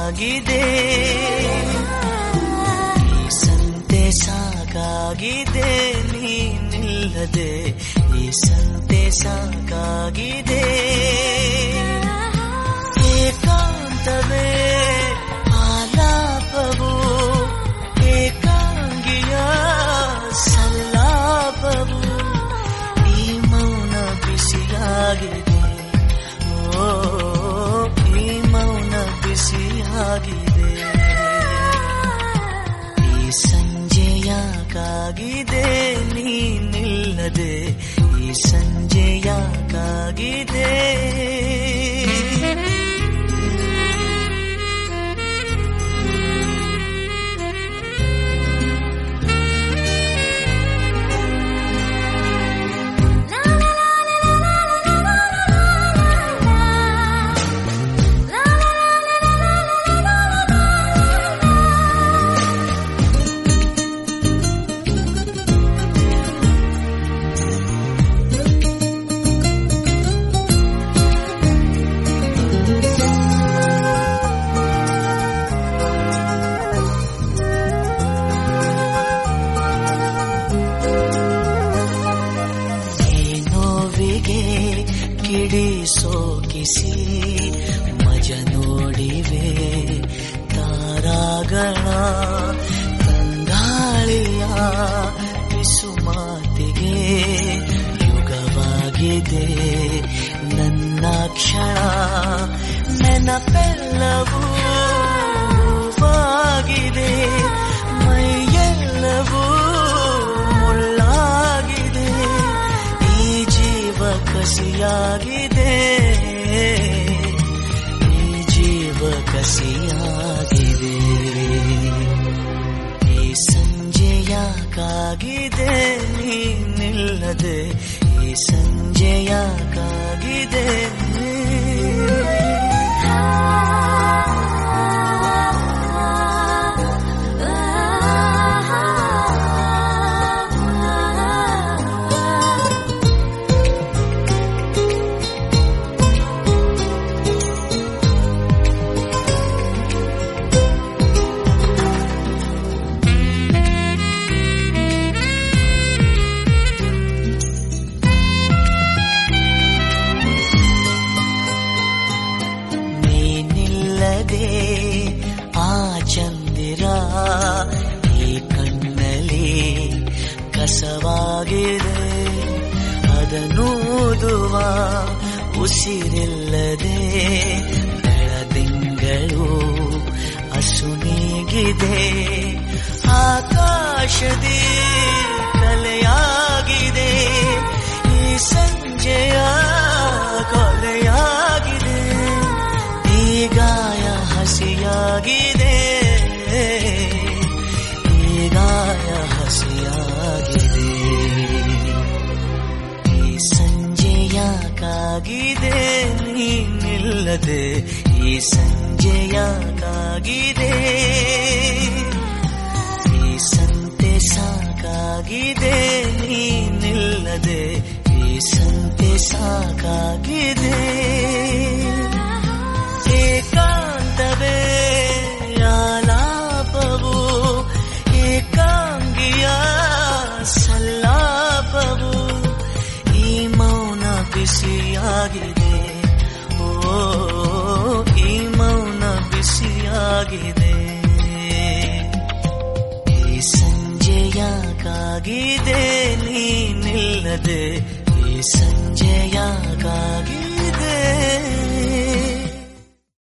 ಸಾಕಾಗಿದೆ, ಈ ಸಂತೆ ಸಾಕಾಗಿದೆ, ನೀನಿಲ್ಲದೆ ಈ ಸಂತೆ ಸಾಕಾಗಿದೆ. ಏಕಾಂತವೇ ಆಲಾಪವು, ಏಕಾಂಗಿಯ ಸಲ್ಲಾಪವು, ಈ ಮೌನ ಬಿಸಿಯಾಗಿದೆ, ಓ ಈ ಮೌನ ಬಿಸಿಯಾಗಿದೆ. ಈ ಸಂಜೆಯಾಕಾಗಿದೆ, ನೀನಿಲ್ಲದೆ ಈ ಸಂಜೆಯಾಕಾಗಿದೆ. ಕಿಡಿ ಸೋಕಿಸಿ ಮಜ ನೋಡಿವೆ ತಾರಾಗಳ ತಂಗಾಳಿಯ ಪಿಸುಮಾತಿಗೆ ಯುಗವಾಗಿದೆ ನನ್ನ ಕ್ಷಣ. ನೆನಪೆಲ್ಲವೂ ಹೂವಾಗಿದೆ, ಮೈಯೆಲ್ಲವೂ ಮುಳ್ಳಾಗಿದೆ, ಈ ಜೀವ ಕಸಿಯಾಗಿದೆ, ಈ ಜೀವ ಕಸಿಯಾಗಿದೆ. ಈ ಸಂಜೆಯಾಕಾಗಿದೆ, ನೀನಿಲ್ಲದೆ ಈ ಸಂಜೆಯಾಕಾಗಿದೆ. ಆ ಚಂದಿರ ಈ ಕಣ್ಣಲ್ಲಿ ಕಸವಾಗಿದೆ, ಅದನ್ನೂದುವ ಉಸಿರಿಲ್ಲದೆ ಬೆಳದಿಂಗಳು ಅಸುನೀಗಿದೆ. ಆಕಾಶದಿ ಕಲೆಯಾಗಿದೆ, ಈ ಸಂಜೆಯ ಕೊಲೆಯಾಗಿದೆ, ಈ ಗಾಯ ಹಸಿಯಾಗಿದೆ, ಈ ಗಾಯ ಹಸಿಯಾಗಿದೆ. ಈ ಸಂಜೆಯಾಕಾಗಿದೆ, ನೀನಿಲ್ಲದೆ ಈ ಸಂಜೆಯಾಕಾಗಿದೆ. ಈ ಸಂತೆ ಸಾಕಾಗಿದೆ, ನೀನಿಲ್ಲದೆ ಈ ಸಂತೆ ಸಾಕಾಗಿದೆ. ಏಕಾಂತವೇ ಆಲಾಪವು, ಏಕಾಂಗಿಯ ಸಲ್ಲಾಪವು, ಈ ಮೌನ ಬಿಸಿಯಾಗಿದೆ, ಓ ಈ ಮೌನ ಬಿಸಿಯಾಗಿದೆ. ಈ ಸಂಜೆಯಾಕಾಗಿದೆ, ನೀನಿಲ್ಲದೆ ಈ ಸಂಜೆಯಾಕಾಗಿದೆ.